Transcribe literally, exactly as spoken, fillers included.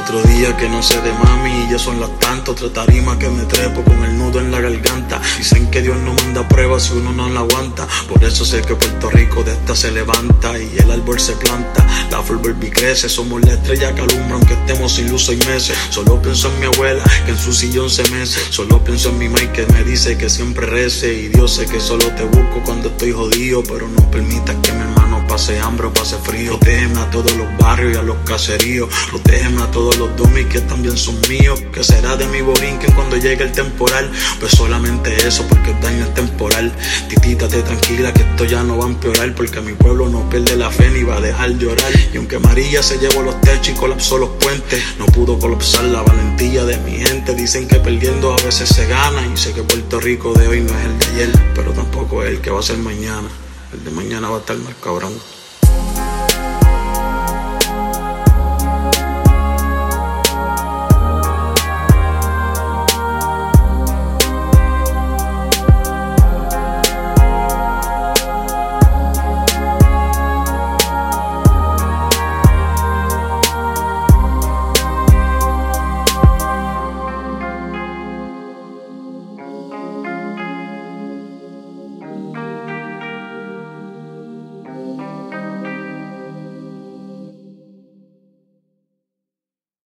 otro día que no sé de mami y ya son las tantas. Otra tarima que me trepo con el nudo en la garganta. Dicen que Dios no manda pruebas si uno no la aguanta. Por eso sé que Puerto Rico de esta se levanta y el árbol se planta, la flor vuelve y crece. Somos la estrella que alumbra aunque estemos sin luz seis meses. Solo pienso en mi abuela que en su sillón se mece. Solo pienso en mi Mike que me dice que siempre rece. Y Dios sé que solo te busco cuando estoy jodido, pero no permitas que mi hermano pase hambre o pase frío. Protégeme a todos los barrios y a los caseríos. Protégeme a todos los domis que también son míos. Que será de mi borinquen cuando llegue el temporal. Pues solamente eso, porque el daño es temporal. Titítate tranquila que esto ya no va a empeorar, porque mi pueblo no pierde la fe ni va a dejar de orar. Y aunque María se llevó los techos y colapsó los puentes, no pudo colapsar la valentía de mi gente. Dicen que perdiendo a veces se gana, y sé que Puerto Rico de hoy no es el de ayer, pero tampoco es el que va a ser mañana. El de mañana va a estar más cabrón.